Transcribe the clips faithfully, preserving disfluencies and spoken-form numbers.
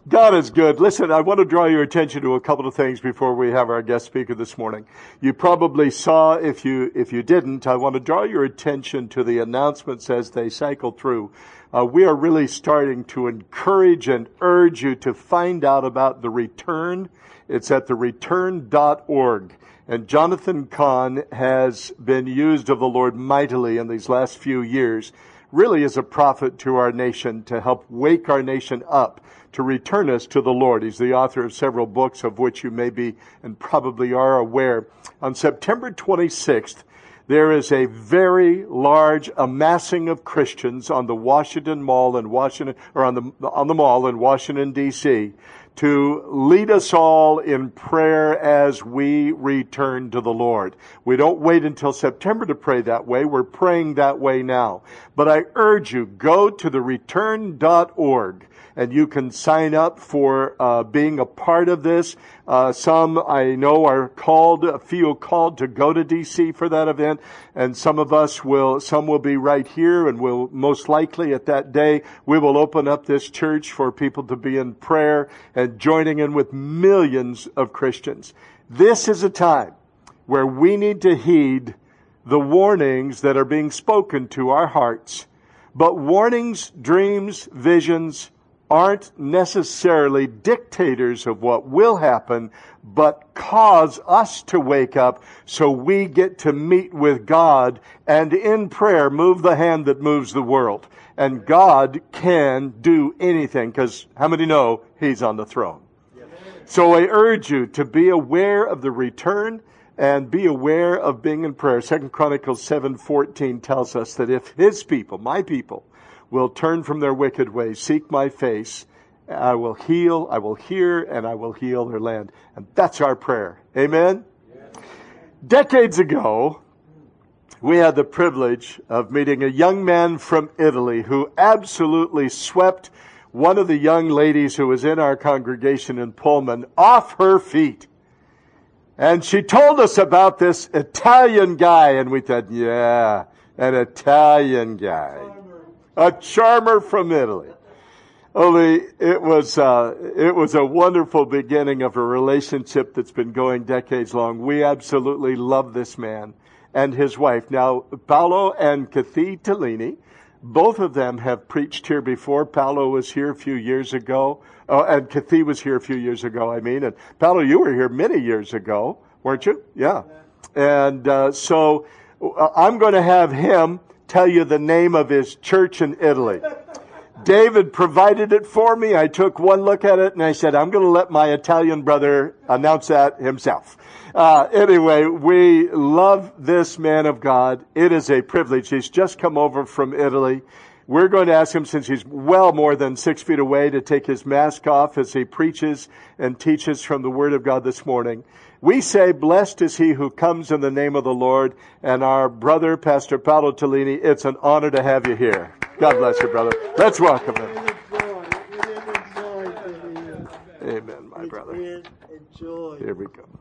God is good. Listen, I want to draw your attention to a couple of things before we have our guest speaker this morning. You probably saw, if you if you didn't, I want to draw your attention to the announcements as they cycle through. Uh, we are really starting to encourage and urge you to find out about the return. It's at the return dot org. And Jonathan Cahn has been used of the Lord mightily in these last few years, really as a prophet to our nation, to help wake our nation up, to return us to the Lord. He's the author of several books of which you may be and probably are aware. On September twenty-sixth, there is a very large amassing of Christians on the Washington Mall in Washington, or on the on the mall in Washington, D C, to lead us all in prayer as we return to the Lord. We don't wait until September to pray that way. We're praying that way now. But I urge you, go to the return dot org. And you can sign up for uh, being a part of this. Uh, some I know are called, feel called to go to D C for that event, and some of us will. Some will be right here, and will most likely at that day we will open up this church for people to be in prayer and joining in with millions of Christians. This is a time where we need to heed the warnings that are being spoken to our hearts. But warnings, dreams, visions aren't necessarily dictators of what will happen, but cause us to wake up so we get to meet with God and in prayer move the hand that moves the world. And God can do anything, because how many know He's on the throne? So I urge you to be aware of the return and be aware of being in prayer. Second Chronicles seven fourteen tells us that if His people, my people, will turn from their wicked ways, seek my face, I will heal, I will hear, and I will heal their land. And that's our prayer. Amen? Yeah. Decades ago, we had the privilege of meeting a young man from Italy who absolutely swept one of the young ladies who was in our congregation in Pullman off her feet. And she told us about this Italian guy, and we thought, yeah, an Italian guy. A charmer from Italy. Only it was uh, it was a wonderful beginning of a relationship that's been going decades long. We absolutely love this man and his wife. Now, Paolo and Kathy Tellini, both of them have preached here before. Paolo was here a few years ago, oh, and Kathy was here a few years ago, I mean. And Paolo, you were here many years ago, weren't you? Yeah. And uh, so uh, I'm going to have him tell you the name of his church in Italy. David provided it for me. I took one look at it and I said, I'm going to let my Italian brother announce that himself. Uh, anyway, we love this man of God. It is a privilege. He's just come over from Italy. We're going to ask him, since he's well more than six feet away, to take his mask off as he preaches and teaches from the Word of God this morning. We say, blessed is he who comes in the name of the Lord. And our brother, Pastor Paolo Tellini, it's an honor to have you here. God bless you, brother. Let's welcome him. It is a joy. It is a joy to be here. Amen, my brother. It is a joy. Here we go.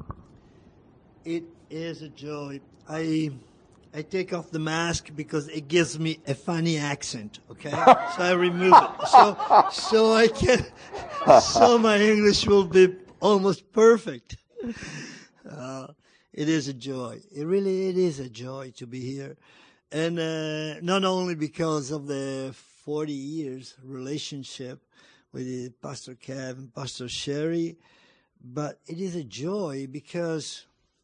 It is a joy. I I take off the mask because it gives me a funny accent, okay? So I remove it. So so I can so my English will be almost perfect. Uh, it is a joy. It really it is a joy to be here. And uh, not only because of the forty years relationship with Pastor Kev and Pastor Sherry, but it is a joy because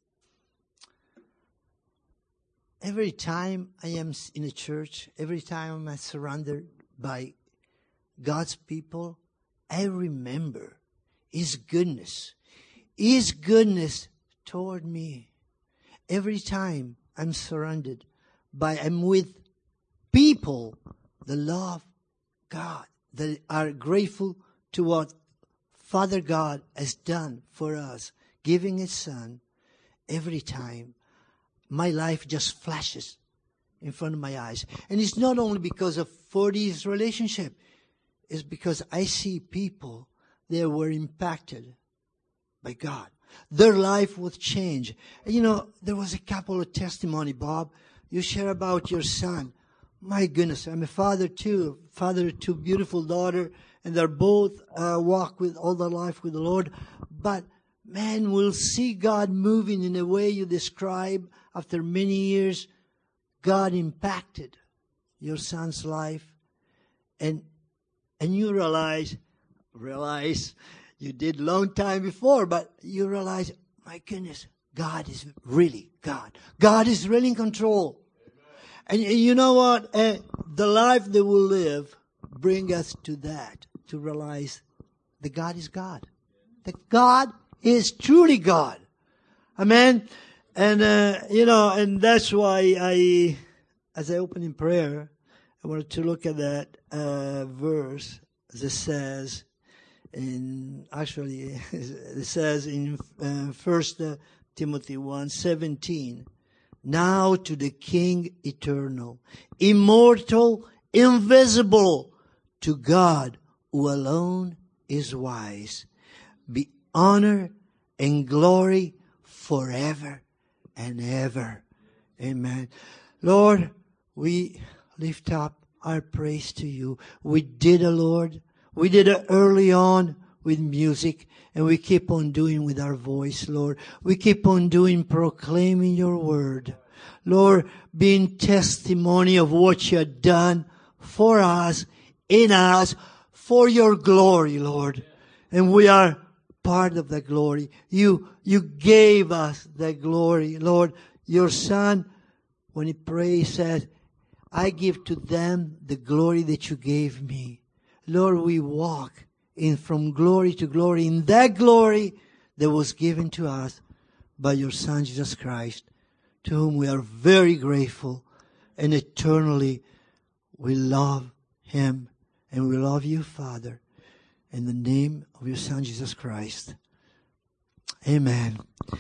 every time I am in a church, every time I'm surrounded by God's people, I remember His goodness. His goodness toward me. Every time I'm surrounded by, I'm with people that love God, that are grateful to what Father God has done for us, giving His Son. Every time my life just flashes in front of my eyes. And it's not only because of forty years relationship. It's because I see people that were impacted by God. Their life would change. You know, there was a couple of testimony, Bob. You share about your son. my goodness, I'm a father too, father of two beautiful daughters, and they're both uh, walk with all their life with the Lord. But man, we'll see God moving in a way you describe. After many years, God impacted your son's life, and and you realize, realize you did long time before, but you realize, my goodness, God is really God. God is really in control. And you know what? Uh, the life that we'll live bring us to that, to realize that God is God. That God is truly God. Amen. And, uh, you know, and that's why I, as I open in prayer, I wanted to look at that uh, verse that says, in, actually, it says in uh, First Timothy one seventeen, now to the King eternal, immortal, invisible, to God who alone is wise, be honor and glory forever and ever. Amen. Lord, we lift up our praise to you. We did it, Lord. We did it early on with music, and we keep on doing with our voice, Lord. We keep on doing, proclaiming your word. Lord, being testimony of what you have done for us, in us, for your glory, Lord. And we are part of the glory. You, you gave us the glory, Lord. Your son, when he prays, says, I give to them the glory that you gave me. Lord, we walk in from glory to glory, in that glory that was given to us by your Son, Jesus Christ, to whom we are very grateful, and eternally we love him, and we love you, Father, in the name of your Son, Jesus Christ. Amen.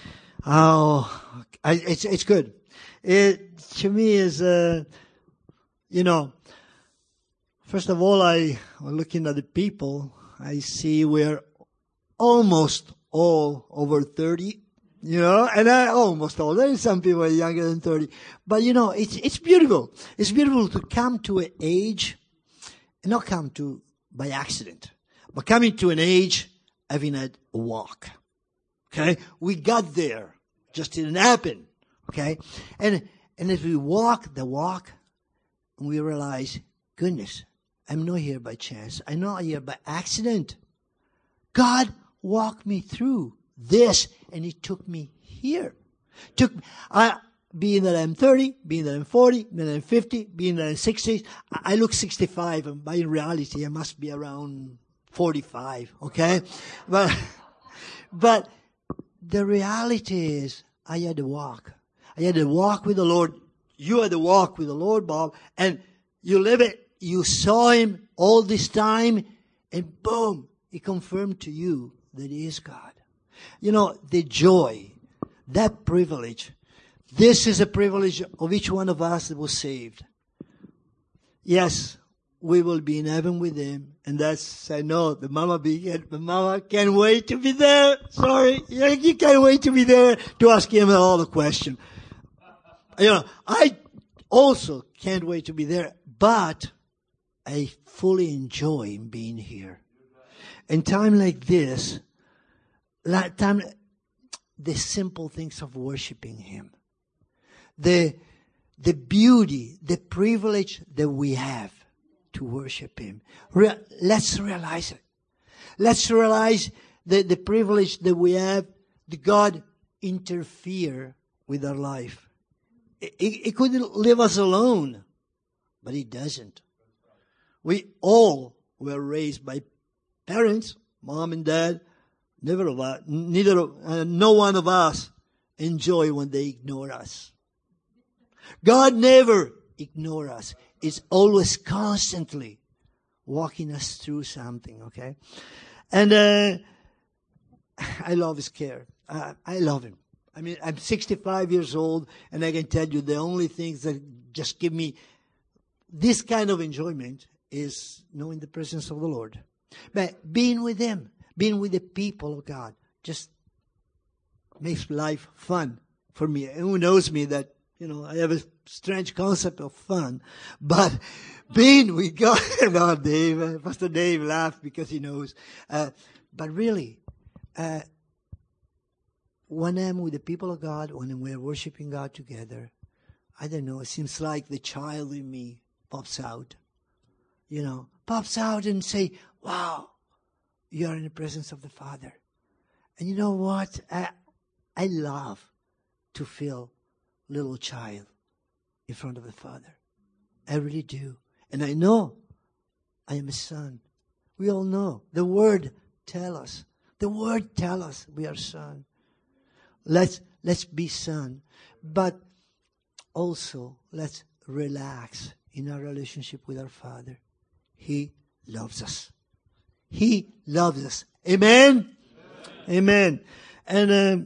Oh, I, it's, it's good. It, to me, is, uh, you know, first of all, I, looking at the people, I see we're almost all over thirty, you know, and I almost all. There are some people younger than thirty. But, you know, it's, it's beautiful. It's beautiful to come to an age, and not come to by accident, but coming to an age having a walk. Okay? We got there. Just didn't happen. Okay? And, and as we walk the walk, we realize, goodness, I'm not here by chance. I'm not here by accident. God walked me through this, and he took me here. Took, I, being that I'm thirty, being that I'm forty, being that I'm fifty, being that I'm sixty, I look sixty-five, and by reality, I must be around forty-five, okay? But, but the reality is, I had to walk. I had to walk with the Lord. You had to walk with the Lord, Bob, and you live it. You saw him all this time, and boom, he confirmed to you that he is God. You know, the joy, that privilege, this is a privilege of each one of us that was saved. Yes, we will be in heaven with him, and that's, I know, the mama be, the mama can't wait to be there. Sorry, you can't wait to be there to ask him all the questions. You know, I also can't wait to be there, but I fully enjoy being here. In time like this, like time, the simple things of worshiping him, the, the beauty, the privilege that we have to worship him. Re- let's realize it. Let's realize the, the privilege that we have that God interfere with our life. He, he could leave us alone, but he doesn't. We all were raised by parents, mom and dad. Never of us, neither of, uh, no one of us enjoy when they ignore us. God never ignore us. It's always constantly walking us through something, okay? And uh, I love his care. Uh, I love him. I mean, I'm sixty-five years old, and I can tell you the only things that just give me this kind of enjoyment is knowing the presence of the Lord. But being with him, being with the people of God, just makes life fun for me. And who knows me that You know, I have a strange concept of fun, but being with God, no, Dave, uh, Pastor Dave laughed because he knows. Uh, but really, uh, when I'm with the people of God, when we're worshiping God together, I don't know, it seems like the child in me pops out, you know, pops out and say, wow, you are in the presence of the Father. And you know what? I, I love to feel little child in front of the Father. I really do. And I know I am a son. We all know. The Word tell us. The Word tell us we are son. Let's, let's be son. But also, let's relax in our relationship with our Father. He loves us. He loves us. Amen? Amen. Amen. And um,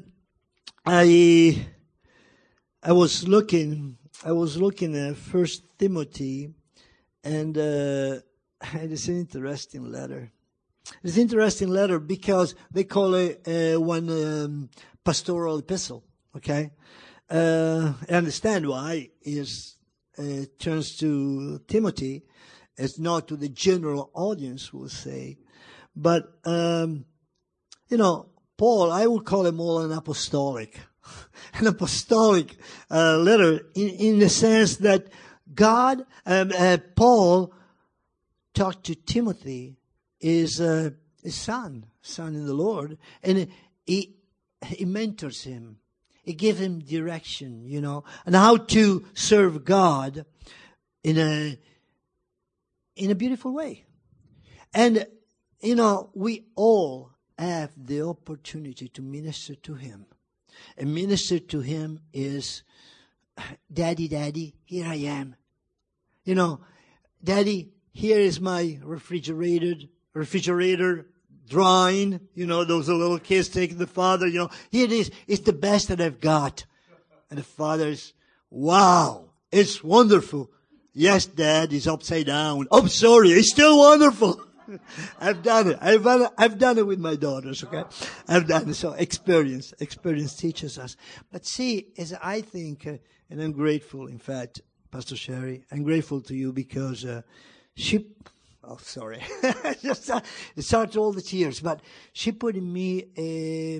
I... I was looking, I was looking at First Timothy, and uh, it's an interesting letter. It's an interesting letter because they call it uh, one um, pastoral epistle. Okay, uh, I understand why it uh, turns to Timothy. It's not to the general audience, we'll say, but um, you know, Paul, I would call him all an apostolic. An apostolic uh, letter in, in the sense that God, um, uh, Paul talked to Timothy, his, uh, his son, son in the Lord, and he, he mentors him. He gives him direction, you know, and how to serve God in a, in a beautiful way. And, you know, we all have the opportunity to minister to him. And minister to him is, Daddy, Daddy, here I am. You know, Daddy, here is my refrigerated, refrigerator drawing. You know, those little kids taking the father, you know, here it is. It's the best that I've got. And the father's, wow, it's wonderful. Yes, Dad, it's upside down. Oh, sorry, it's still wonderful. I've done it. I've done it. I've done it with my daughters, okay? I've done it. So experience, experience teaches us. But see, as I think, uh, and I'm grateful, in fact, Pastor Sherry, I'm grateful to you because uh, she, oh, sorry. Just, uh, it started all the tears, but she put in me a,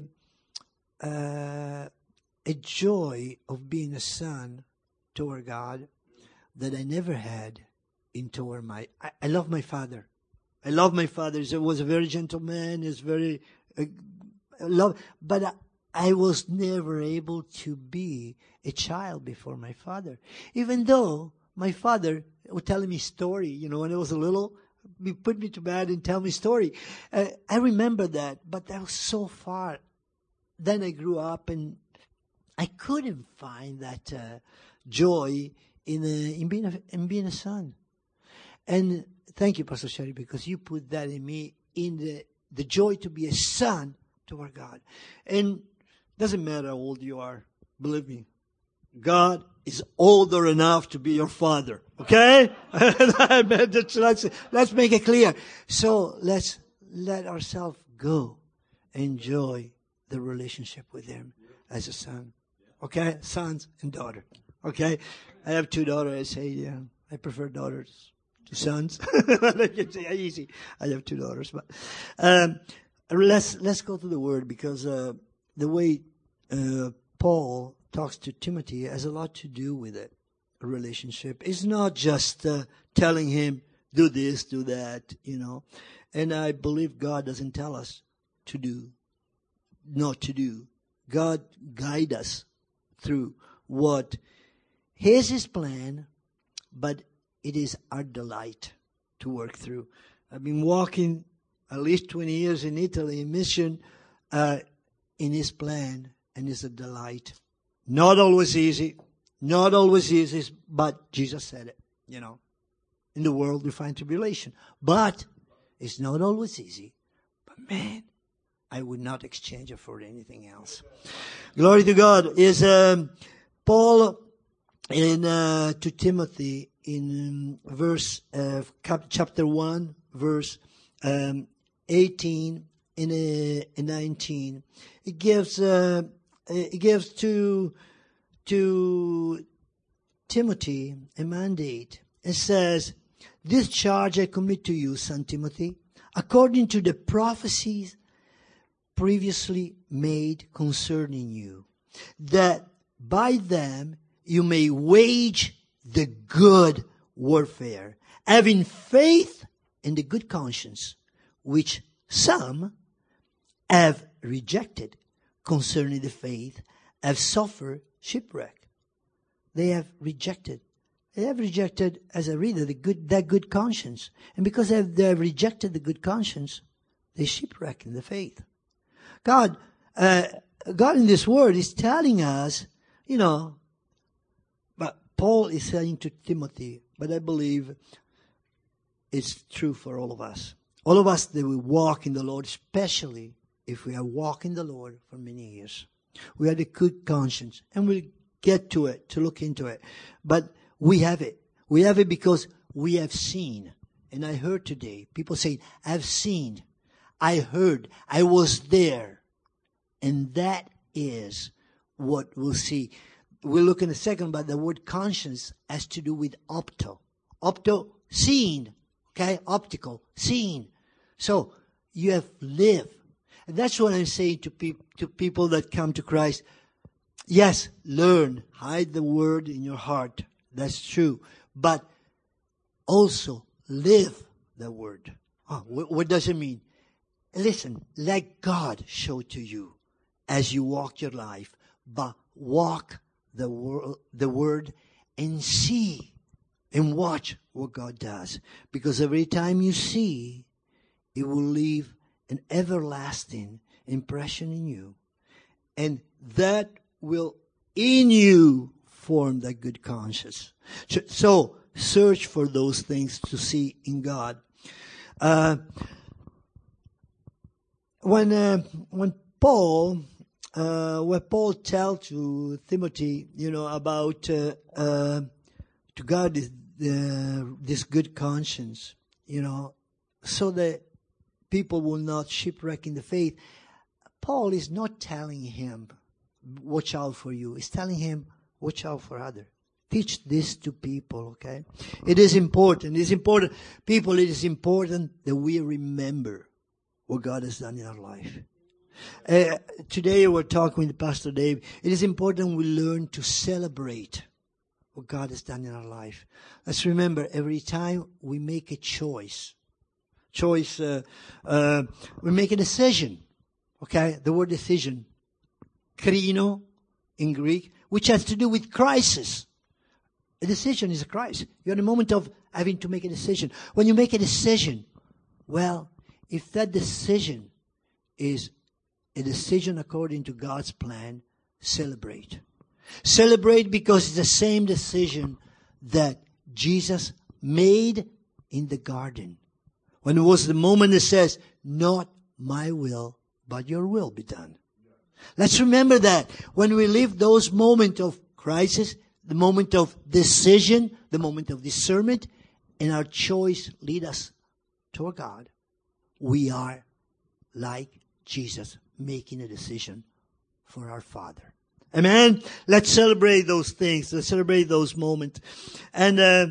uh, a joy of being a son toward God that I never had in toward my, I, I love my father. I love my father. He was a very gentle man. He's very uh, love, but I, I was never able to be a child before my father. Even though my father would tell me story, you know, when I was a little, he put me to bed and tell me story. Uh, I remember that, but that was so far. Then I grew up and I couldn't find that uh, joy in a, in being a, in being a son. And thank you, Pastor Sherry, because you put that in me, in the, the joy to be a son toward God. And doesn't matter how old you are, believe me, God is older enough to be your father. Okay? let's, let's make it clear. So let's let ourselves go, enjoy the relationship with him as a son. Okay? Sons and daughter. Okay? I have two daughters. I say, yeah, I prefer daughters. Two sons. Easy. I have two daughters, but um, let's let's go to the word because uh, the way uh, Paul talks to Timothy has a lot to do with it. A relationship. It's not just uh, telling him do this, do that, you know. And I believe God doesn't tell us to do, not to do. God guide us through what is His plan, but it is our delight to work through. I've been walking at least twenty years in Italy in mission uh, in His plan, and it's a delight. Not always easy. Not always easy, but Jesus said it, you know. In the world we find tribulation. But it's not always easy. But man, I would not exchange it for anything else. Glory to God. Is um, Paul in uh, to Timothy in um, verse uh, chapter one, verse um, eighteen and, uh, and nineteen. It gives uh, it gives to to Timothy a mandate. It says, "This charge I commit to you, son Timothy, according to the prophecies previously made concerning you, that by them you may wage the good warfare, having faith in the good conscience, which some have rejected concerning the faith, have suffered shipwreck." They have rejected. They have rejected, as I read it, the good, that good conscience. And because they have, they have rejected the good conscience, they shipwreck in the faith. God, uh, God in this word is telling us, you know, but Paul is saying to Timothy, but I believe it's true for all of us. All of us that will walk in the Lord, especially if we are walking the Lord for many years. We have a good conscience, and we'll get to it, to look into it. But we have it. We have it because we have seen. And I heard today, people say, "I've seen, I heard, I was there." And that is what we'll see. We'll look in a second, but the word conscience has to do with opto. Opto, seeing. Okay? Optical, seeing. So, you have lived. And that's what I'm saying to, pe- to people that come to Christ. Yes, learn. Hide the word in your heart. That's true. But also live the word. Oh, what, what does it mean? Listen, let God show to you as you walk your life. But walk the, wor- the word and see and watch what God does. Because every time you see, it will leave an everlasting impression in you. And that will in you form that good conscience. So search for those things to see in God. Uh, when uh, when Paul uh, when Paul tell to Timothy, you know, about uh, uh, to guard this, uh, this good conscience, you know, so that people will not shipwreck in the faith. Paul is not telling him, watch out for you. He's telling him, watch out for others. Teach this to people, okay? It is important. It is important. People, it is important that we remember what God has done in our life. Uh, today we're talking with Pastor Dave. It is important we learn to celebrate what God has done in our life. Let's remember, every time we make a choice, choice, uh, uh, we make a decision, okay? The word decision, krino in Greek, which has to do with crisis. A decision is a crisis. You're in a moment of having to make a decision. When you make a decision, well, if that decision is a decision according to God's plan, celebrate. Celebrate because it's the same decision that Jesus made in the garden. When it was the moment that says, "Not my will, but your will be done." Let's remember that when we live those moments of crisis, the moment of decision, the moment of discernment, and our choice lead us toward God, we are like Jesus making a decision for our Father. Amen? Let's celebrate those things. Let's celebrate those moments. And, uh,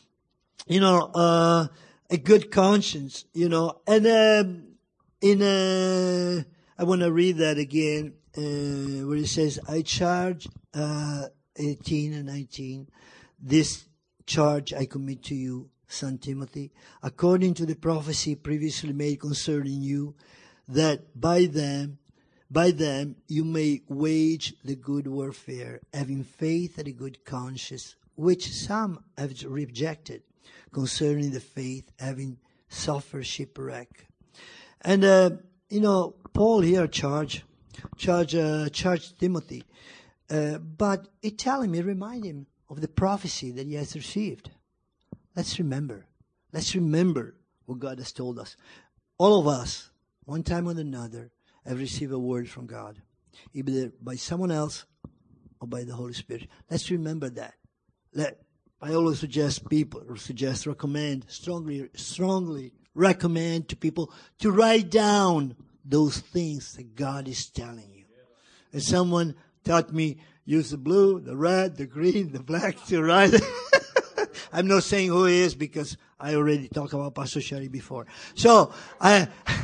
you know, uh, a good conscience, you know, and, um, in, uh, I want to read that again, uh, where it says, "I charge, uh, eighteen and nineteen, this charge I commit to you, son Timothy, according to the prophecy previously made concerning you, that by them, by them you may wage the good warfare, having faith and a good conscience, which some have rejected, concerning the faith, having suffered shipwreck." And, uh, you know, Paul here charge, charge, uh, charge Timothy. Uh, but it tell him, it remind him of the prophecy that he has received. Let's remember. Let's remember what God has told us. All of us, one time or another, have received a word from God, either by someone else or by the Holy Spirit. Let's remember that. Let, I always suggest people, or suggest, recommend, strongly, strongly recommend to people to write down those things that God is telling you. And someone taught me, use the blue, the red, the green, the black to write. I'm not saying who he is because I already talked about Pastor Sherry before. So, I,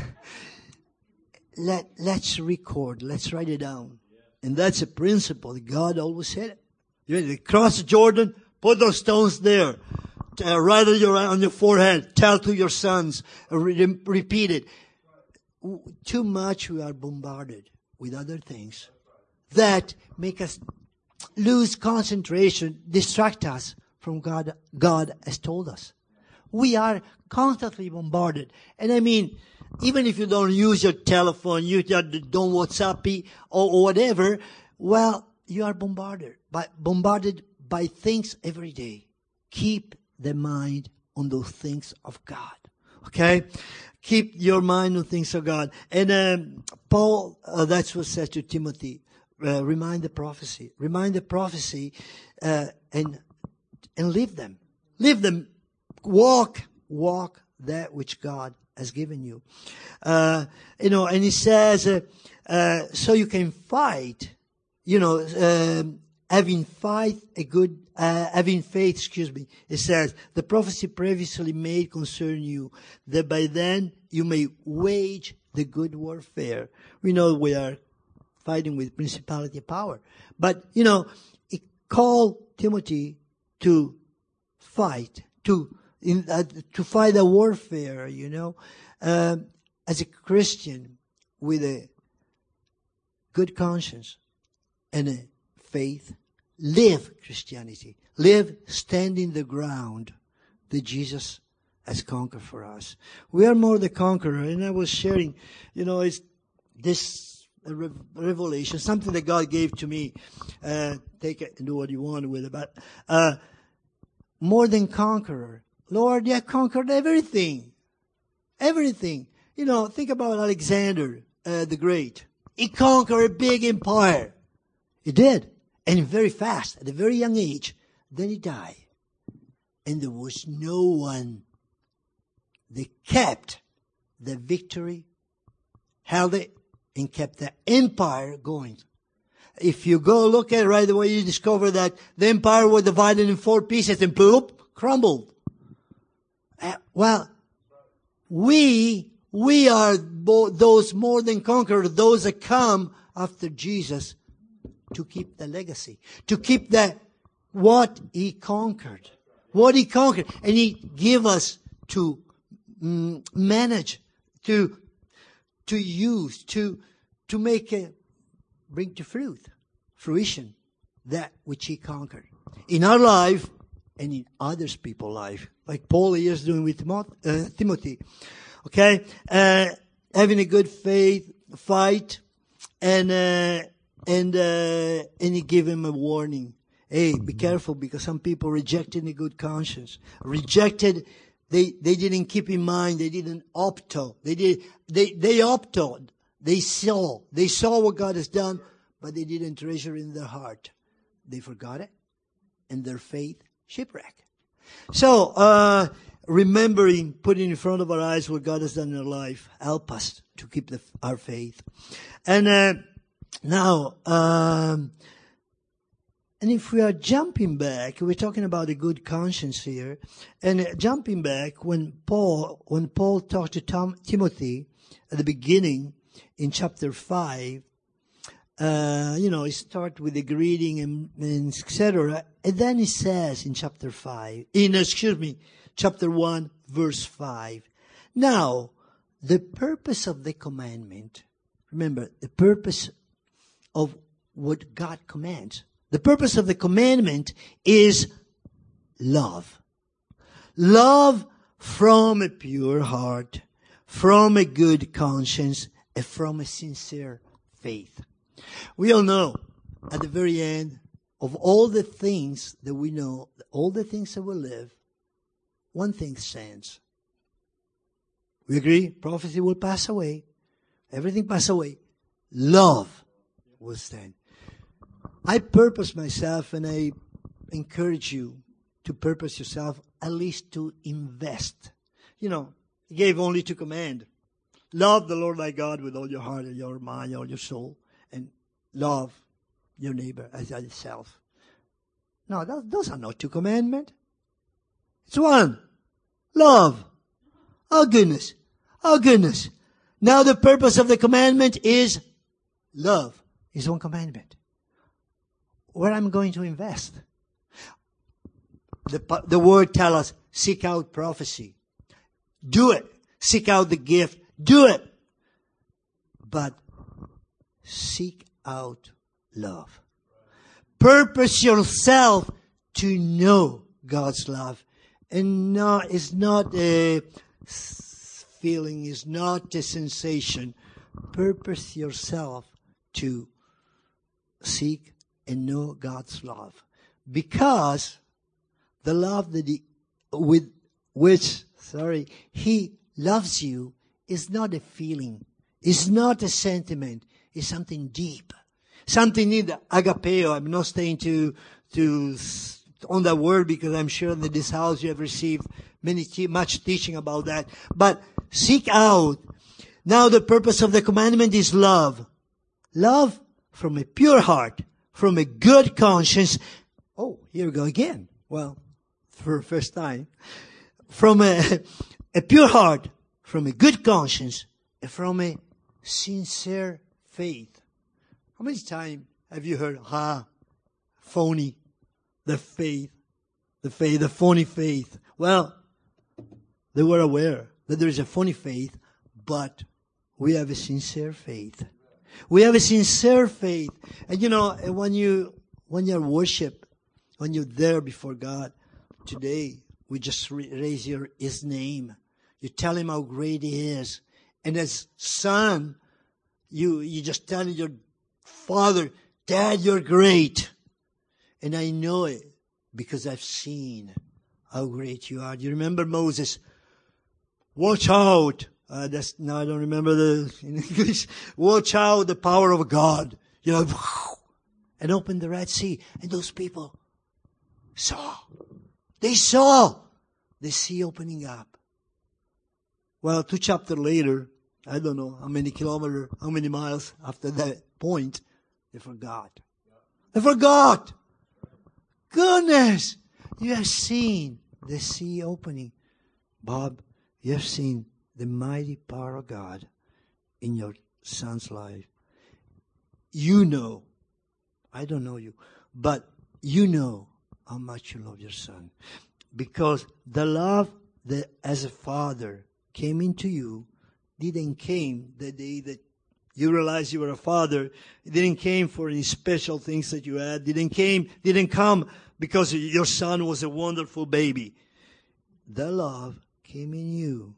let, let's record, let's write it down. And that's a principle that God always said. You cross Jordan, put those stones there. Uh, write on your, on your forehead. Tell to your sons. Uh, re- repeat it. Too much we are bombarded with other things that make us lose concentration, distract us from God. God has told us. We are constantly bombarded. And I mean, even if you don't use your telephone, you don't WhatsApp or, or whatever, well, you are bombarded by, bombarded by things every day. Keep the mind on those things of God. Okay? Keep your mind on things of God. And um, Paul, uh, that's what said to Timothy, uh, remind the prophecy. Remind the prophecy uh, and and live them. Live them. Walk, walk that which God has given you. Uh, you know, and he says, uh, uh, so you can fight, you know, uh, having fight a good, uh, having faith, excuse me. It says, the prophecy previously made concerning you, that by then you may wage the good warfare. We know we are fighting with principality and power. But, you know, it called Timothy to fight, to in, uh, to fight a warfare, you know. Um, as a Christian with a good conscience and a faith, live Christianity. Live standing the ground that Jesus has conquered for us. We are more the conqueror. And I was sharing, you know, it's this re- revelation, something that God gave to me. Uh, take it and do what you want with it. But uh, more than conqueror. Lord, you have conquered everything. Everything. You know, think about Alexander uh, the Great. He conquered a big empire. He did. And very fast, at a very young age. Then he died. And there was no one that kept the victory, held it, and kept the empire going. If you go look at it right away, you discover that the empire was divided in four pieces and bloop, crumbled. Uh, well, we, we are bo- those more than conquerors, those that come after Jesus to keep the legacy, to keep the, what he conquered, what he conquered, and he give us to mm, manage, to, to use, to, to make a, bring to fruit, fruition, that which he conquered. In our life, and in others people's life, like Paul is doing with uh, Timothy. Okay? Uh, having a good faith, fight, and, uh, and, uh, and he gave him a warning. Hey, be careful, because some people rejected a good conscience. Rejected, they, they didn't keep in mind, they didn't opto. They did, they, they optoed. They saw, they saw what God has done, but they didn't treasure in their heart. They forgot it, and their faith shipwrecked. So, uh, remembering, putting in front of our eyes what God has done in our life, help us to keep the, our faith. And, uh, now, um, and if we are jumping back, we're talking about a good conscience here, and uh, jumping back when Paul, when Paul talked to Tom, Timothy at the beginning in chapter five, uh, you know, he starts with the greeting and, and et cetera. And then he says in chapter five, in, excuse me, chapter one, verse five. Now, the purpose of the commandment, remember, the purpose of what God commands, the purpose of the commandment is love. Love from a pure heart, from a good conscience, and from a sincere faith. We all know at the very end of all the things that we know, all the things that we live, one thing stands. We agree? Prophecy will pass away. Everything pass away. Love will stand. I purpose myself, and I encourage you to purpose yourself, at least to invest. You know, he gave only to command. Love the Lord thy God with all your heart and your mind, all your soul. And love your neighbor as yourself. No, that, those are not two commandments. It's one. Love. Oh goodness. Oh goodness. Now the purpose of the commandment is love. Is one commandment. Where I'm going to invest. The, the word tells us, seek out prophecy. Do it. Seek out the gift. Do it. But seek out love. Purpose yourself to know God's love. And no, it's not a feeling, it's not a sensation. Purpose yourself to seek and know God's love. Because the love that he, with which, sorry, He loves you is not a feeling. It's not a sentiment. It's something deep. Something in the agapeo. I'm not staying to, to, on that word because I'm sure that this house you have received many, much teaching about that. But seek out. Now the purpose of the commandment is love. Love from a pure heart, from a good conscience. Oh, here we go again. Well, for the first time. From a, a pure heart, from a good conscience, and from a sincere faith. How many times have you heard, ah, phony, the faith, the faith, the phony faith? Well, they were aware that there is a phony faith, but we have a sincere faith. We have a sincere faith. And you know, when you, when you're worship, when you're there before God, today, we just raise your, His name. You tell Him how great He is. And as son, you, you just tell your Father, Dad, you're great. And I know it because I've seen how great you are. Do you remember Moses? Watch out. Uh, that's, no, I don't remember the, in English. Watch out the power of God. You know, and open the Red Sea. And those people saw. They saw the sea opening up. Well, two chapters later, I don't know how many kilometers, how many miles after that point, they forgot. They forgot. Goodness, you have seen the sea opening. Bob, you have seen the mighty power of God in your son's life. You know, I don't know you, but you know how much you love your son. Because the love that as a father came into you didn't came the day that you realized you were a father. It didn't came for any special things that you had. Didn't came, didn't come because your son was a wonderful baby. The love came in you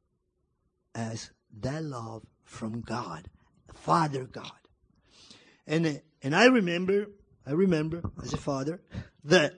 as that love from God, Father God. And, and I remember, I remember as a father that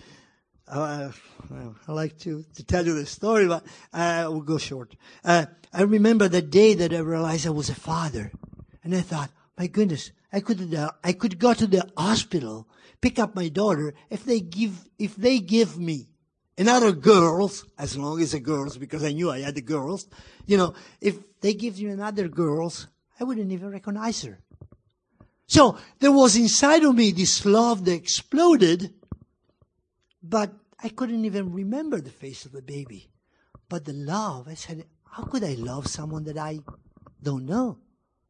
Uh, I like to, to tell you the story, but uh, we'll go short. Uh, I remember the day that I realized I was a father. And I thought, my goodness, I could, uh, I could go to the hospital, pick up my daughter, if they give, if they give me another girls, as long as the girls, because I knew I had the girls, you know, if they give you another girls, I wouldn't even recognize her. So there was inside of me this love that exploded. But I couldn't even remember the face of the baby. But the love, I said, how could I love someone that I don't know?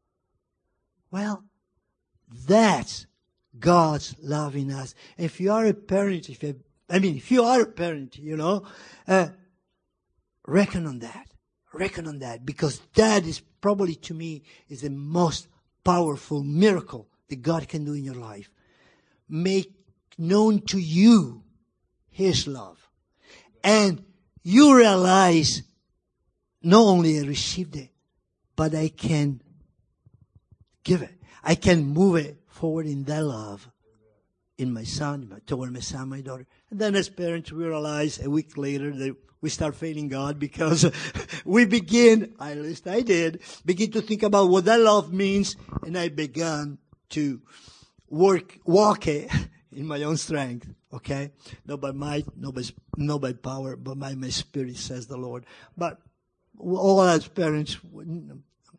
Well, that's God's love in us. If you are a parent, if you, I mean, if you are a parent, you know, uh, reckon on that. Reckon on that. Because that is probably, to me, is the most powerful miracle that God can do in your life. Make known to you His love. And you realize, not only I received it, but I can give it. I can move it forward in that love in my son, toward my son, my daughter. And then as parents, we realize a week later that we start failing God because we begin, at least I did, begin to think about what that love means. And I began to work, walk it in my own strength. Okay? Not by might, not by, not by power, but by my spirit, says the Lord. But all as parents,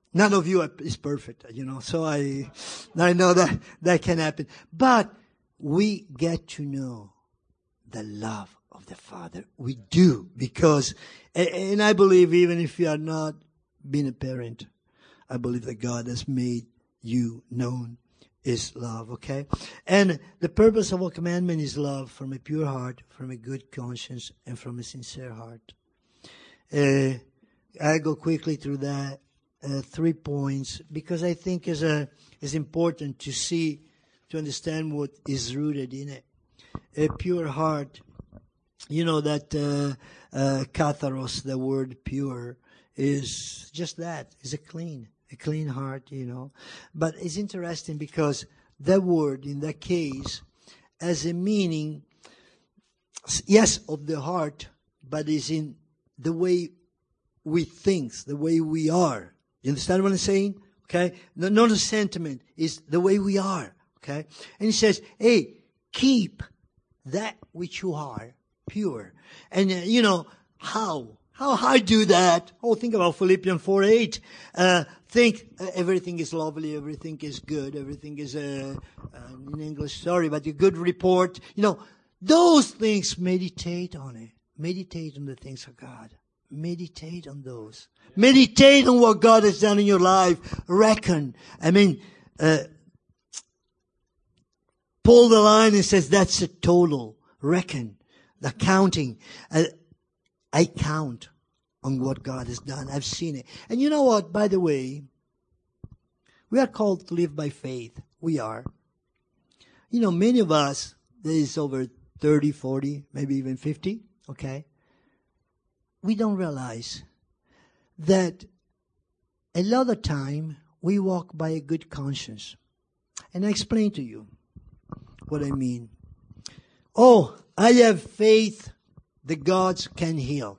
None of you is perfect, you know, so I, I know that that can happen. But we get to know the love of the Father. We do, because, and I believe even if you are not being a parent, I believe that God has made you known is love, okay? And the purpose of our commandment is love from a pure heart, from a good conscience, and from a sincere heart. Uh, I go quickly through that, uh, three points, because I think is a is important to see, to understand what is rooted in it. A pure heart, you know that uh, uh, katharos, the word pure, is just that, is a clean. A clean heart, you know. But it's interesting because that word in that case has a meaning, yes, of the heart, but is in the way we think, the way we are. You understand what I'm saying? Okay? No, not a sentiment, it's the way we are. Okay? And he says, hey, keep that which you are pure. And, uh, you know, how? How I do that? Oh, think about Philippians four eight. Uh, think uh, everything is lovely, everything is good, everything is, uh, uh, in English, sorry, but a good report. You know, those things, meditate on it. Meditate on the things of God. Meditate on those. Meditate on what God has done in your life. Reckon. I mean, uh, pull the line and says that's a total. Reckon. The counting. Uh, I count on what God has done. I've seen it. And you know what? By the way, we are called to live by faith. We are. You know, many of us, there is over thirty, forty, maybe even fifty, okay? We don't realize that a lot of time we walk by a good conscience. And I explain to you what I mean. Oh, I have faith that God can heal.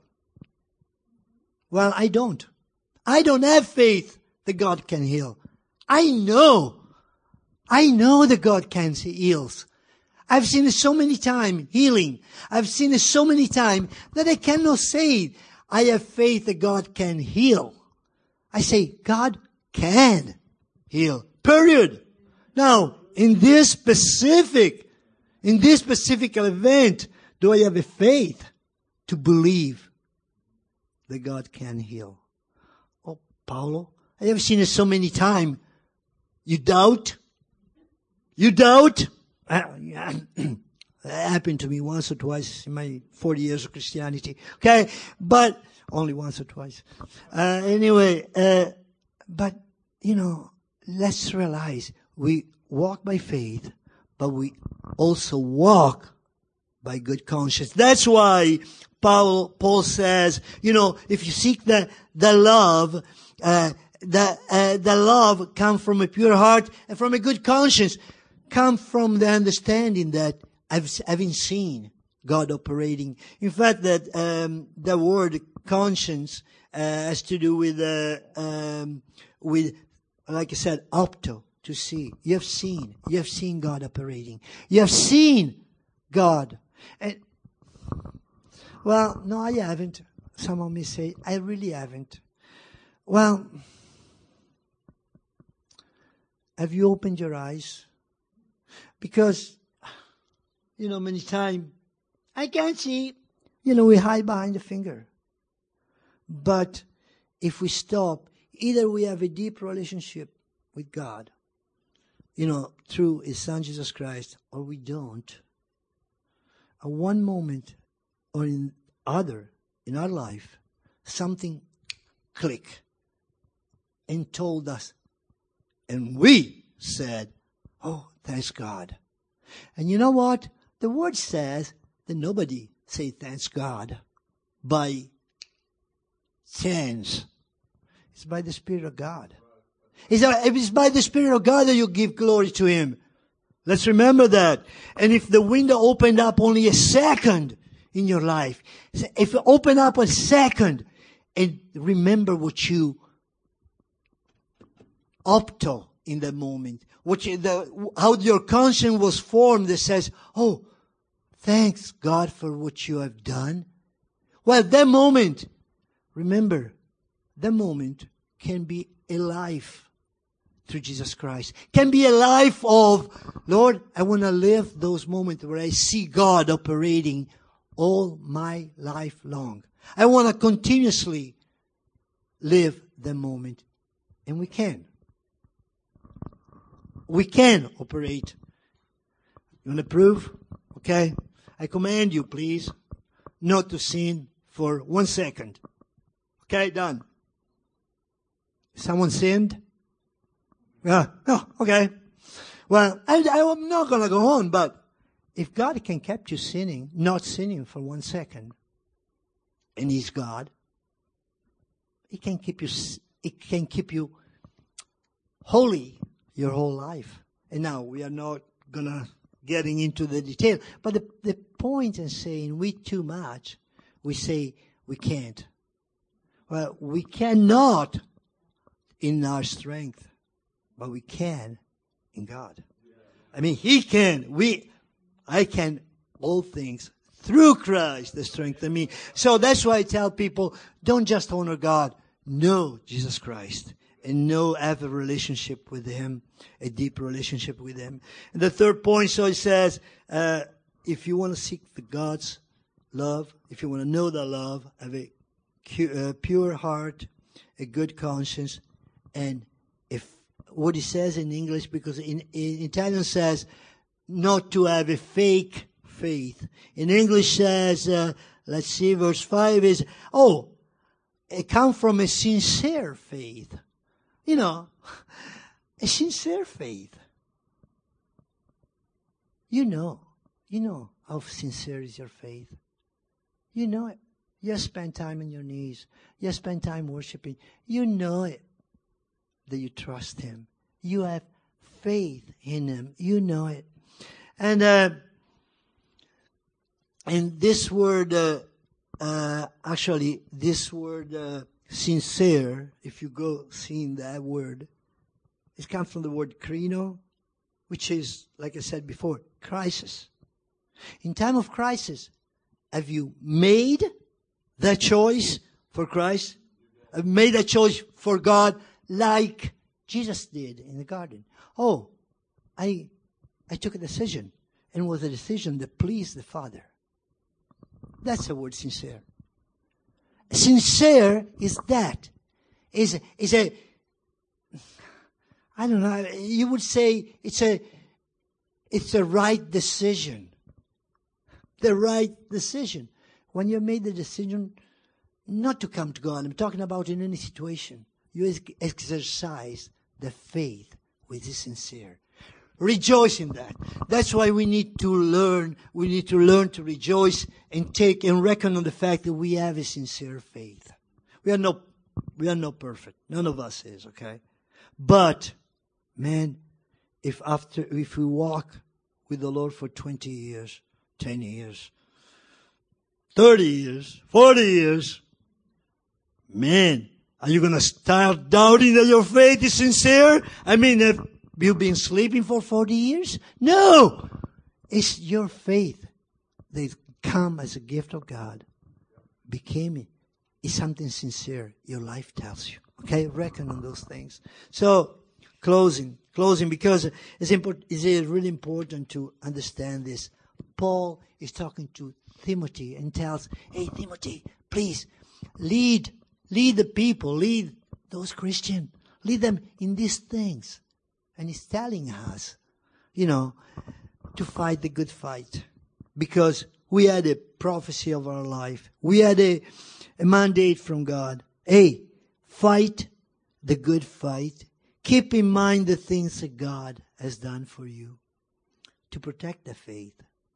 Well, I don't. I don't have faith that God can heal. I know. I know that God can heal. I've seen it so many times, healing. I've seen it so many times that I cannot say, I have faith that God can heal. I say, God can heal. Period. Now, in this specific, in this specific event, do I have a faith to believe that God can heal? Oh, Paulo, I have seen it so many times. You doubt? You doubt? That happened to me once or twice in my forty years of Christianity. Okay? But, only once or twice. Uh, anyway, uh, but, you know, let's realize we walk by faith, but we also walk by good conscience. That's why Paul, Paul says, you know, if you seek the, the love, uh, the, uh, the love come from a pure heart and from a good conscience, come from the understanding that I've, having seen God operating. In fact, that, um, the word conscience, uh, has to do with, uh, um, with, like I said, opto, to see. You have seen, you have seen God operating. You have seen God. And, well, no, I haven't. Someone may say, I really haven't. Well, have you opened your eyes? Because, you know, many times, I can't see. You know, we hide behind the finger. But if we stop, either we have a deep relationship with God, you know, through His Son Jesus Christ, or we don't. At one moment or in other, in our life, something clicked and told us, and we said, oh, thanks God. And you know what? The word says that nobody say thanks God by chance. It's by the Spirit of God. It's by the Spirit of God that you give glory to Him. Let's remember that. And if the window opened up only a second in your life, if it opened up a second, and remember what you opto in that moment, what you, the, how your conscience was formed that says, oh, thanks God for what you have done. Well, that moment, remember, that moment can be a life through Jesus Christ. Can be a life of, Lord, I want to live those moments where I see God operating all my life long. I want to continuously live the moment. And we can. We can operate. You want to prove? Okay. I command you, please, not to sin for one second. Okay, done. Someone sinned? Yeah. Oh, okay. Well, I, I'm not going to go on, but if God can keep you sinning, not sinning for one second, and He's God, He can keep you, He can keep you holy your whole life. And now we are not going to getting into the detail, but the, the point in saying we too much, we say we can't. Well, we cannot in our strength, but we can in God. I mean, He can. We, I can all things through Christ that strengthen me. So that's why I tell people, don't just honor God, know Jesus Christ. And know, have a relationship with Him, a deep relationship with Him. And the third point, so it says, uh, if you want to seek the God's love, if you want to know the love, have a uh, pure heart, a good conscience, and if what He says in English, because in, in Italian says, not to have a fake faith. In English says, uh, let's see, verse five is, oh, it comes from a sincere faith. You know, a sincere faith. You know, you know how sincere is your faith. You know it. You spend time on your knees. You spend time worshiping. You know it, that you trust Him. You have faith in Him. You know it. And, uh, and this word, uh, uh, actually, this word, uh, sincere, if you go seeing that word, it comes from the word krino, which is, like I said before, crisis. In time of crisis, have you made that choice for Christ? Have made that choice for God like Jesus did in the garden? Oh, I, I took a decision, and it was a decision that pleased the Father. That's the word sincere. Sincere is that. Is is a, I don't know, you would say it's a, it's a right decision. The right decision. When you made the decision not to come to God, I'm talking about in any situation, you exercise the faith which is sincere. Rejoice in that. That's why we need to learn, we need to learn to rejoice and take and reckon on the fact that we have a sincere faith. We are not, we are not perfect. None of us is, okay? But, man, if after, if we walk with the Lord for twenty years, ten years, thirty years, forty years, man, are you going to start doubting that your faith is sincere? I mean, if you've been sleeping for forty years? No! It's your faith that come as a gift of God. Became it. It's something sincere. Your life tells you. Okay? Reckon on those things. So, closing. Closing because it's, import, it's really important to understand this. Paul is talking to Timothy and tells, hey, Timothy, please, lead. Lead the people. Lead those Christians. Lead them in these things. And he's telling us, you know, to fight the good fight. Because we had a prophecy of our life. We had a, a mandate from God. Hey, fight the good fight. Keep in mind the things that God has done for you to protect the faith.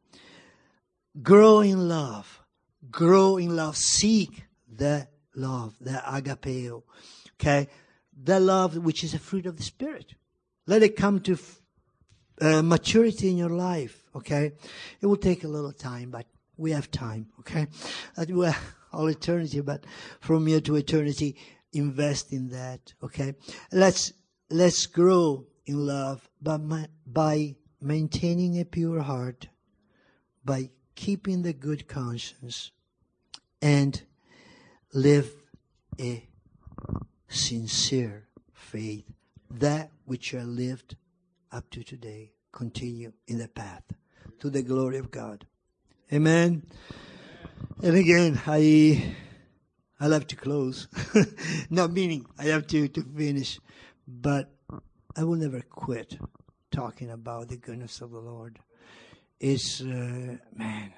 Grow in love. Grow in love. Seek the love, the agapeo. Okay? The love which is a fruit of the Spirit. Let it come to uh, maturity in your life, okay? It will take a little time, but we have time, okay? Uh, all eternity, but from here to eternity, invest in that, okay? Let's let's grow in love by, my, by maintaining a pure heart, by keeping the good conscience, and live a sincere faith. That which you have lived up to today, continue in the path to the glory of God. Amen. And again, I I love to close. Not meaning I have to, to finish, but I will never quit talking about the goodness of the Lord. It's, uh, man,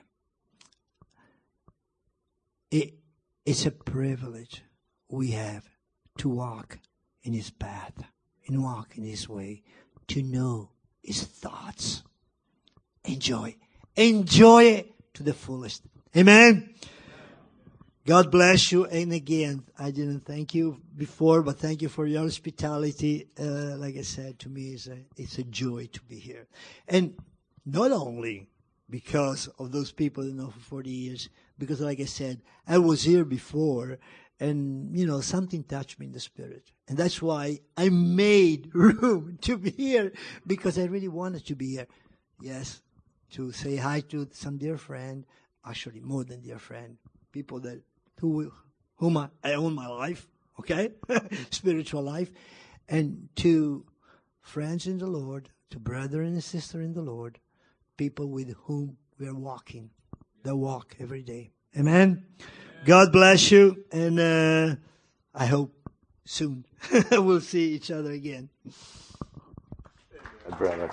it, it's a privilege we have to walk in His path, and walk in His way, to know His thoughts. Enjoy. Enjoy it to the fullest. Amen. God bless you. And again, I didn't thank you before, but thank you for your hospitality. Uh, like I said, to me, it's a, it's a joy to be here. And not only because of those people that know for forty years, because like I said, I was here before, and, you know, something touched me in the spirit. And that's why I made room to be here, because I really wanted to be here. Yes, to say hi to some dear friend, actually more than dear friend, people that who, whom I, I owe my life, okay? Spiritual life. And to friends in the Lord, to brother and sister in the Lord, people with whom we are walking, the walk every day. Amen? God bless you, and uh, I hope soon we'll see each other again. Brother.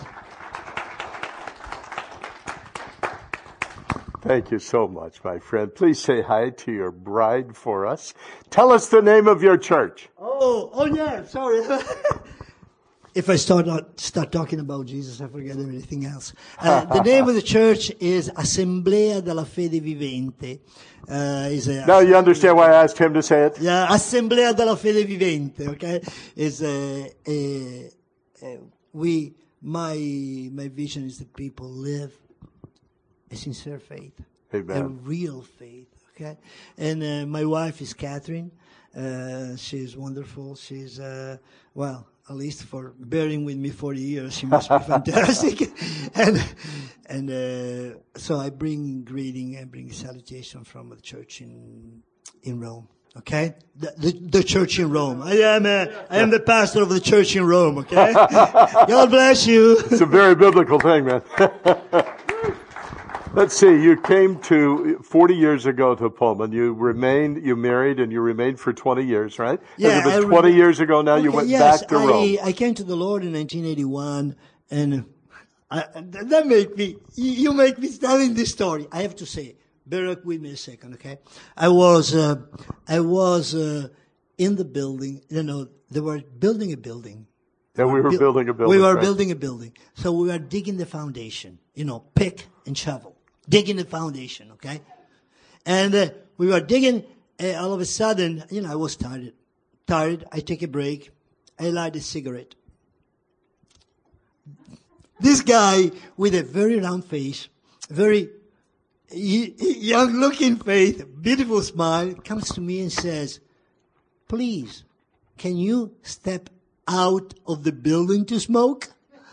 Thank you so much, my friend. Please say hi to your bride for us. Tell us the name of your church. Oh, oh yeah, sorry. If I start not, start talking about Jesus, I forget everything else. Uh, the name of the church is Assemblea della Fede Vivente. Uh, is a, now you understand why I asked him to say it? Yeah, Assemblea della Fede Vivente, okay? Is a, a, a, we, my, my vision is that people live a sincere faith. Amen. A real faith, okay? And uh, my wife is Catherine. Uh, she's wonderful. She's, uh, well, at least for bearing with me forty years, she must be fantastic. and and uh, so I bring greeting and bring salutation from the church in in Rome. Okay, the, the the church in Rome. I am a, I am the pastor of the church in Rome. Okay, God bless you. It's a very biblical thing, man. Let's see, you came to, forty years ago to Pullman. You remained, you married, and you remained for twenty years, right? Yeah. Has it been I twenty rem- years ago now? Okay, You went yes, back to I, Rome. I came to the Lord in nineteen eighty-one, and I, that make me, you make me telling this story. I have to say, bear with me a second, okay? I was, uh, I was, uh, in the building, you know, they were building a building. Yeah, we were Bu- building a building. We were right? building a building. So we were digging the foundation, you know, pick and shovel. Digging the foundation, okay? And uh, we were digging, uh, all of a sudden, you know, I was tired. Tired, I take a break. I light a cigarette. This guy with a very round face, very young-looking face, beautiful smile, comes to me and says, please, can you step out of the building to smoke?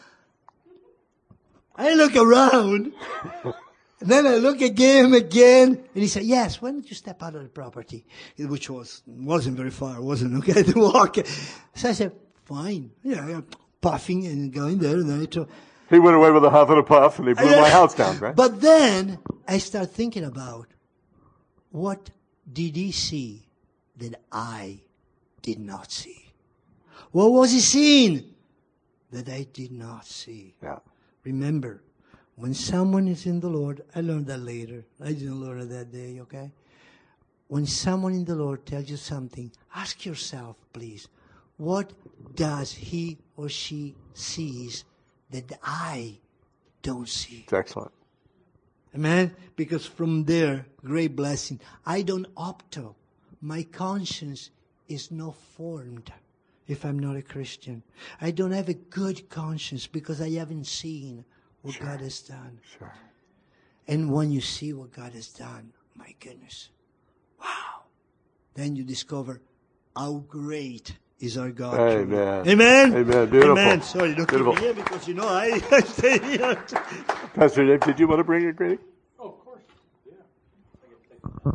I look around. And then I look again, again, and he said, yes, why don't you step out of the property? Which was, wasn't very far, wasn't okay to walk. So I said, fine. Yeah, puffing and going there. And then I told, he went away with a huff and a puff, and he blew yeah. my house down, right? But then I start thinking about, what did he see that I did not see? What was he seeing that I did not see? Yeah. Remember, when someone is in the Lord, I learned that later. I didn't learn it that day, okay? When someone in the Lord tells you something, ask yourself, please, what does he or she sees that I don't see? It's excellent. Amen? Because from there, great blessing. I don't opto. My conscience is not formed if I'm not a Christian. I don't have a good conscience because I haven't seen what sure. God has done. Sure. And when you see what God has done, my goodness, wow. Then you discover how great is our God. Amen. Amen. Amen. Beautiful. Amen. Sorry, don't keep me here because you know I, I stay here. Pastor Dave, did you want to bring a greeting? Oh, of course. Yeah.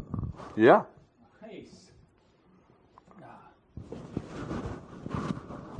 Yeah. Nice.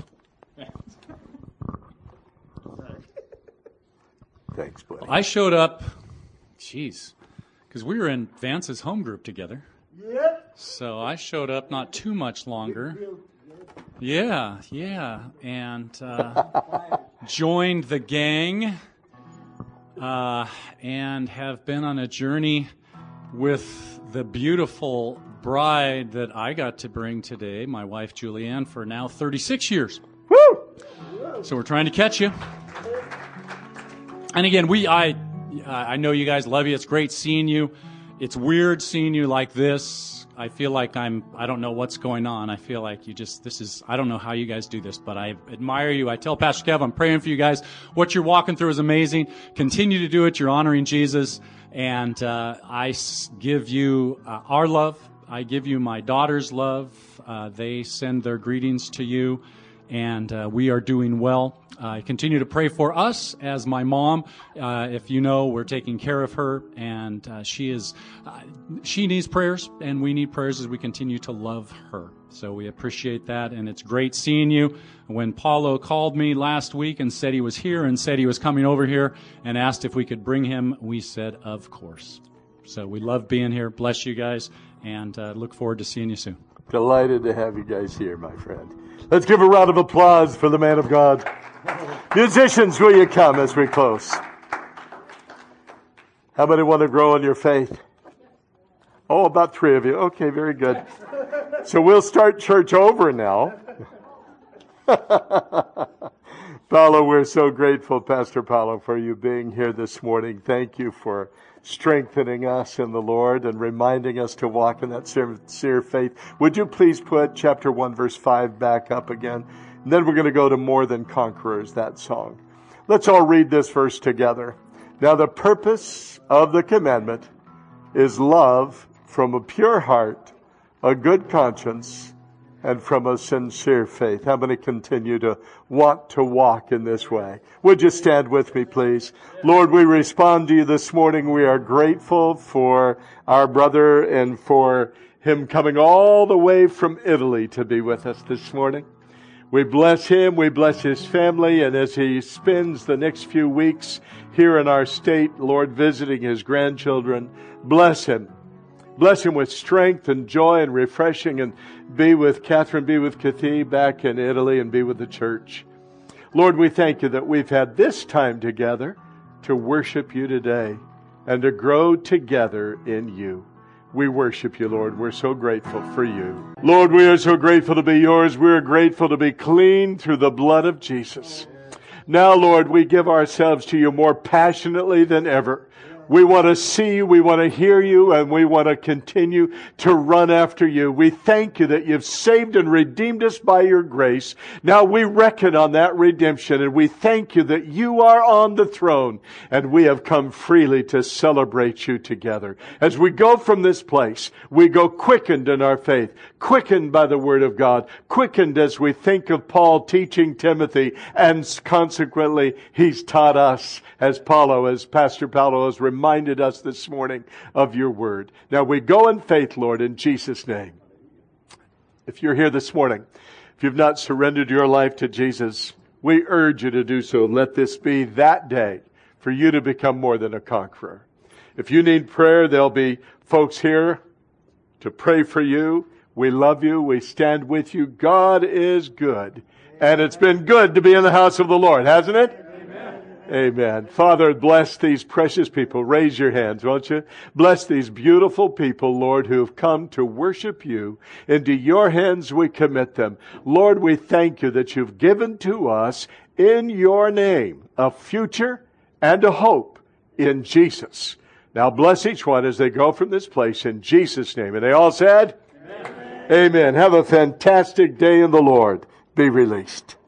Thanks, buddy. I showed up, geez, because we were in Vance's home group together. Yep. So I showed up not too much longer. Yeah, yeah, and uh, joined the gang uh, and have been on a journey with the beautiful bride that I got to bring today, my wife Julianne, for now thirty-six years. Woo! So we're trying to catch you. And again, we I I know you guys love you. It's great seeing you. It's weird seeing you like this. I feel like I'm, I don't know what's going on. I feel like you just, this is, I don't know how you guys do this, but I admire you. I tell Pastor Kev, I'm praying for you guys. What you're walking through is amazing. Continue to do it. You're honoring Jesus. And uh, I give you uh, our love. I give you my daughter's love. Uh, they send their greetings to you. And uh, we are doing well. I uh, continue to pray for us as my mom. Uh, if you know, we're taking care of her, and uh, she is, uh, she needs prayers, and we need prayers as we continue to love her. So we appreciate that, and it's great seeing you. When Paulo called me last week and said he was here and said he was coming over here and asked if we could bring him, we said, of course. So we love being here. Bless you guys, and uh, look forward to seeing you soon. Delighted to have you guys here, my friend. Let's give a round of applause for the man of God. Musicians, will you come as we close? How many want to grow in your faith? Oh, about three of you. Okay, very good. So we'll start church over now. Paulo, we're so grateful, Pastor Paulo, for you being here this morning. Thank you for strengthening us in the Lord and reminding us to walk in that sincere faith. Would you please put chapter one, verse five back up again? And then we're going to go to More Than Conquerors, that song. Let's all read this verse together. Now the purpose of the commandment is love from a pure heart, a good conscience, and from a sincere faith. How many continue to want to walk in this way? Would you stand with me, please? Lord, we respond to you this morning. We are grateful for our brother and for him coming all the way from Italy to be with us this morning. We bless him, we bless his family, and as he spends the next few weeks here in our state, Lord, visiting his grandchildren, bless him. Bless him with strength and joy and refreshing, and be with Catherine, be with Kathy back in Italy, and be with the church. Lord, we thank you that we've had this time together to worship you today and to grow together in you. We worship you, Lord. We're so grateful for you. Lord, we are so grateful to be yours. We're grateful to be clean through the blood of Jesus. Now, Lord, we give ourselves to you more passionately than ever. We want to see you, we want to hear you, and we want to continue to run after you. We thank you that you've saved and redeemed us by your grace. Now we reckon on that redemption, and we thank you that you are on the throne, and we have come freely to celebrate you together. As we go from this place, we go quickened in our faith, quickened by the word of God, quickened as we think of Paul teaching Timothy, and consequently, he's taught us, as Paulo, as Pastor Paulo has reminded reminded us this morning of your word. Now we go in faith, Lord, in Jesus' name. If you're here this morning, if you've not surrendered your life to Jesus, we urge you to do so. Let this be that day for you to become more than a conqueror. If you need prayer, there'll be folks here to pray for you. We love you. We stand with you. God is good. And it's been good to be in the house of the Lord, hasn't it? Amen. Father, bless these precious people. Raise your hands, won't you? Bless these beautiful people, Lord, who have come to worship you. Into your hands we commit them. Lord, we thank you that you've given to us in your name a future and a hope in Jesus. Now bless each one as they go from this place in Jesus' name. And they all said, Amen. Amen. Have a fantastic day in the Lord. Be released.